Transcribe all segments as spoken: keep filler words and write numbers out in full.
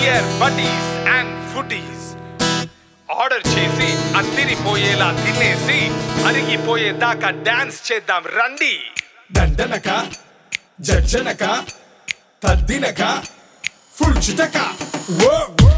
Dear buddies and foodies, order చేసి అద్దిరిపోయేలా తినేసి అరిగిపోయేదాకా డాన్స్ చేద్దాం రండి. దండనక జడ్జనక తద్దినక ఫుల్ చిటక ఓ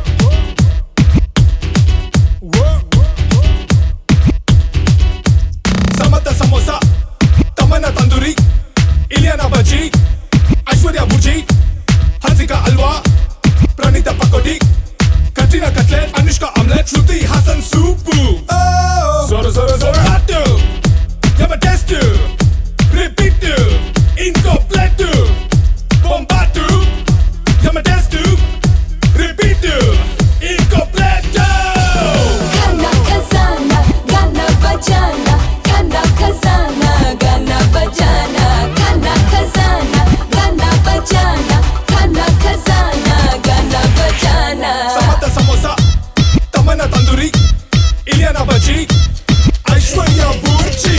సమత సమోసా తమన తందూరి ఇలియానా బజ్జీ ఐశ్వర్య బుజ్జి Hansika halwa Pranitha pakodi Katrina cutlet Anushka omelette Shruti Haasan soup సోర సోర సోర హాట్ యమ taste repeat incompleto bombato yama test repeat incompleto Gana kazana gana bajana gana kazana gana bajana gana kazana gana bajana gana kazana gana bajana samata samosa tamana tandoori ilyana bhaji aishwarya bujji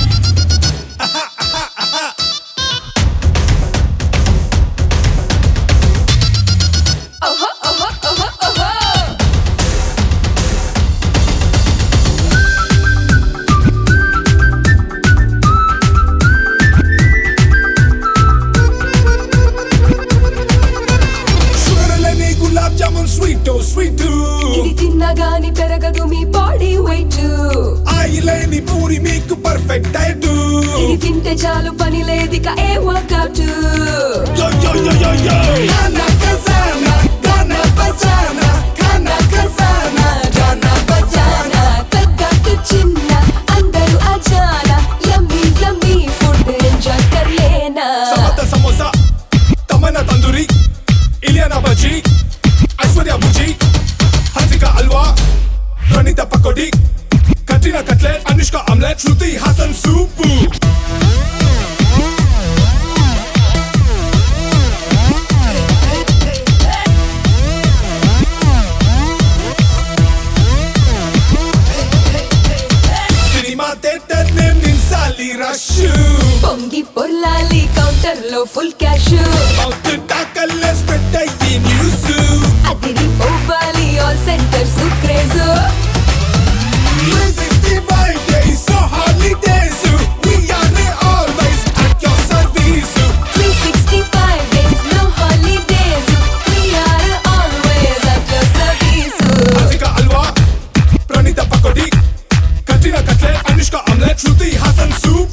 oho oho oho oho sugarleni gulab jamun sweet oh sweet ఇది తిన్నగాని పెరగదు మీ body weight ఆయిలేని పూరి మీకు perfect diet ఇది తింటే చాలు పని లేదిక ఏ workout yo yo yo yo yo gana kazana gana bajana gana kazana gana bajana పెద్దకు చిన్న అందరూ అజానా యమ్మీ యమ్మీ ఫుడ్ ఎంజాయ్ కర్లేనా samata samosa tamana tandoori ilyana bhaji aishwarya bujji hansika halwa pranita pakodi katrina cutlet anushka omelette shruti hasan soup cinema theater ne ninsali rush పొంగి పొర్లాలి counter లో full cash mouth tackle spread ayi news అదిరి పోవాలి all centres craze three sixty-five days so holidays we are always at your service three sixty five days no holidays we are always at your service hansika halwa pranita pakodi katrina cutlet anushka omelette shruti hasan soup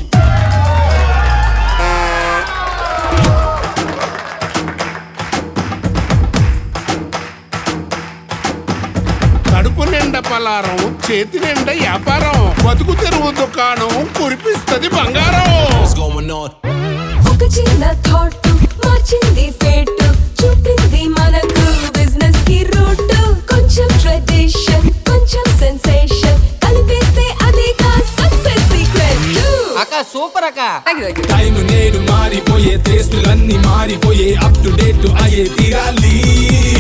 కడుపు నిండా పలారం చేతి నిండా వ్యాపారం బతుకు తెరువు దుకాణం కురిపిస్తది బంగారం. ఒక చిన్న థాట్ మార్చింది ఫేట్ చూపింది మనకు బిజినెస్ కి రూట్ కొంచెం ట్రెడిషన్ కొంచెం సెన్సేషన్ కలిపేస్తే అదేగా సక్సెస్ సీక్రెట్ అక్క సూపర్ అక్క. టైం నేడు మారిపోయే టేస్టులన్నీ మారిపోయే అప్ టు డేట్ అయ్యే తీరాలి